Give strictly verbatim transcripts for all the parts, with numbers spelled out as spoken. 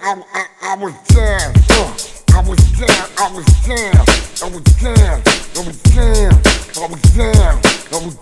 I, I, I was down, uh, I was down, I was down, I was down, I was down, I was down, I was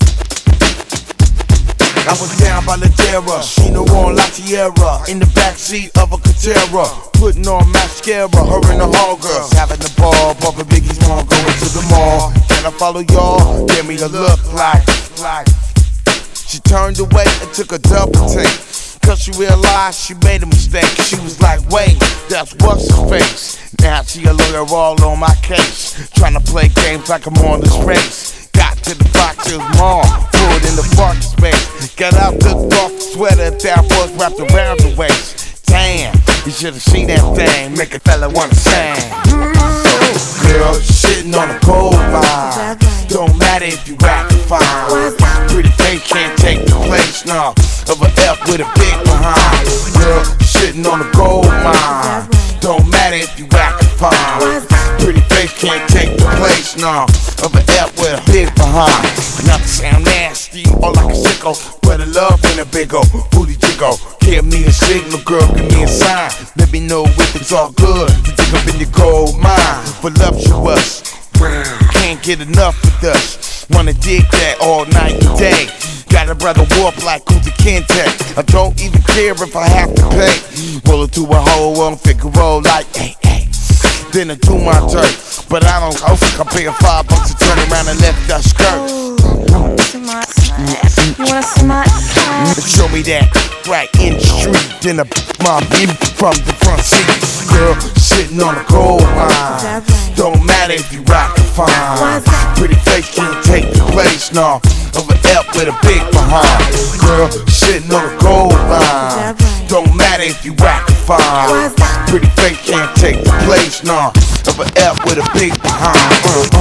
I was down by La Terra, Chino on La Tierra, in the backseat of a Catera, putting on mascara, her and the hall girls, having the ball, bumping Biggie's mom, going to the mall. Can I follow y'all? Give me a look like, like. She turned away and took a double take, cause she realized she made a mistake. She was like, wait, that's what's her face. Now she a lawyer all on my case, trying to play games like I'm on this race. Got to the Fox Hills Mall, pulled in the parking space. Got out, took off the sweater, that was wrapped around the waist. Damn, you should've seen that thing, make a fella wanna sing. Girl, sitting on a gold line, don't matter if you rap or fine. Pretty face can't take the place, no, of an F with a big behind. Girl, sitting on a gold mine, don't matter if you rap or fine. Pretty face can't take the place, no, of an F with a big behind. Not to sound nasty or like a sicko, but a love in a big ol' booty jiggle. Give me a signal, girl, give me a sign. Let me know if it's all good. You dig up in your gold mine, voluptuous. Can't get enough of us. Wanna dig that all night and day. Got a brother warp like Kunta Kinte. I don't even care if I have to pay. Roll it to a hole on Figaro like, hey, hey. Then I do my dirt, but I don't go. I pay a five bucks to turn around and lift that skirt. You wanna see my ass? Show me that right in the street. Then I my baby from the front seat. Girl, sitting on a gold mine. Don't matter if you rock or fine. Pretty face can't take the place, no, of an F with a big behind. Girl, sitting on a gold mine. Don't matter if you rock or fine. Pretty face can't take the place, no, of an F with a big behind. Uh,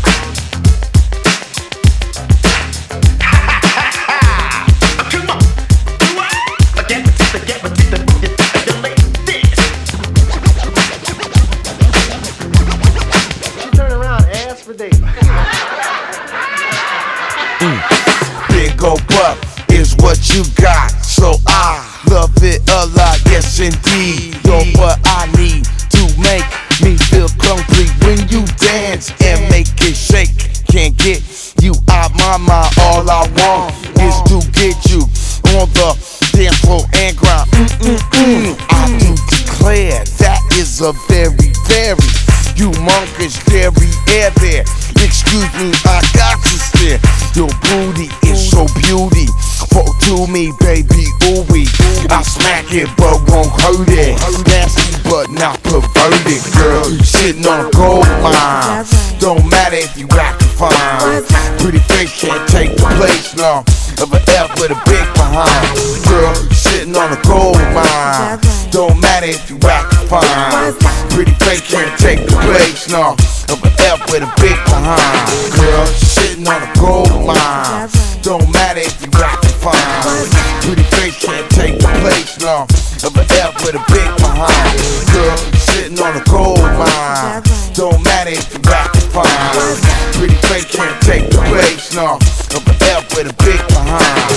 Mm. Big ol' buck is what you got, so I love it a lot, yes indeed. You're what I need to make me feel complete when you dance and make it shake. Can't get you out my mind, all I want is to get you on the dance floor and grind. Mm-mm-mm. I do declare that is a very, very humongous derriere there. Excuse me, I got to stare. Your booty is so beautiful to me, baby, ooh-wee. I smack it but won't hurt it. Nasty but not perverted, girl. Sitting on a gold mine. Don't matter if you rock or fine. Pretty face can't take the place, no, of an F with a big behind. Girl, sitting on a gold mine. Don't matter if you rock or fine. Pretty face can't take the place, no, of an F with a big behind. Girl, sitting on a gold mine. Don't matter if you rock or fine. Pretty face can't take the place, no, of an F with a big behind. Girl, sitting on a gold mine. Don't matter if you rock or fine. Pretty face can't take the place, no, of an F with a big behind.